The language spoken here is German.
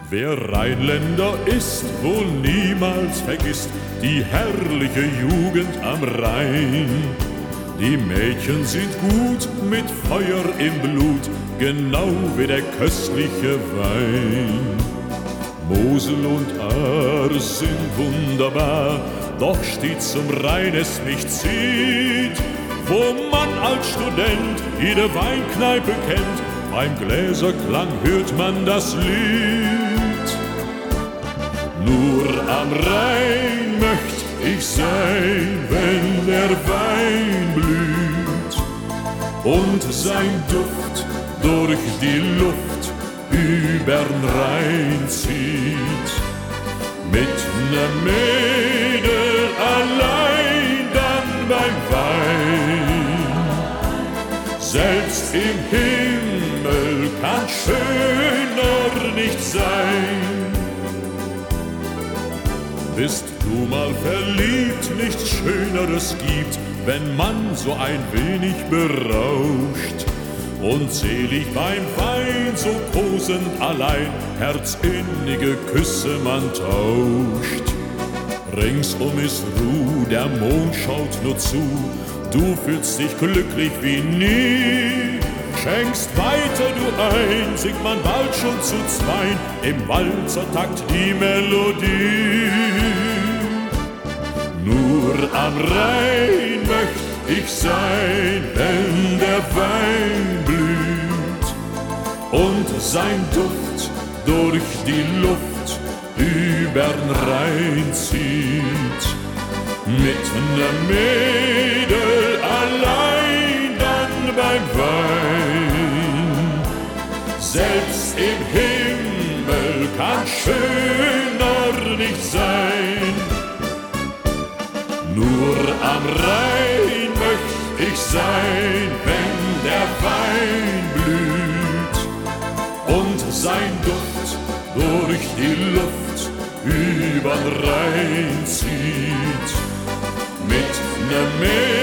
Wer Rheinländer ist, wohl niemals vergisst die herrliche Jugend am Rhein. Die Mädchen sind gut mit Feuer im Blut, genau wie der köstliche Wein. Mosel und Aar sind wunderbar, doch stets zum Rhein es mich zieht, wo man als Student jede Weinkneipe kennt, beim Gläserklang hört man das Lied. Nur am Rhein möcht ich sein, wenn der Wein blüht und sein Duft durch die Luft übern Rhein zieht. Mit ner Mädel allein dann beim Wein, selbst im Himmel kann schöner nicht sein. Bist du mal verliebt, nichts Schöneres gibt, wenn man so ein wenig berauscht und selig beim Wein so kosend allein herzinnige Küsse man tauscht. Ringsum ist Ruh, der Mond schaut nur zu, du fühlst dich glücklich wie nie. Schenkst weiter du ein, singt man bald schon zu zweien, im Walzertakt die Melodie. Nur am Rhein möcht ich sein, wenn der Wein blüht und sein Duft durch die Luft übern Rhein zieht. Mit ner Mädel allein dann beim Wein, selbst im Himmel kann schöner nicht sein. Nur am Rhein möcht ich sein, wenn der Wein blüht und sein Duft durch die Luft übern Rhein zieht. Mit ner Mädel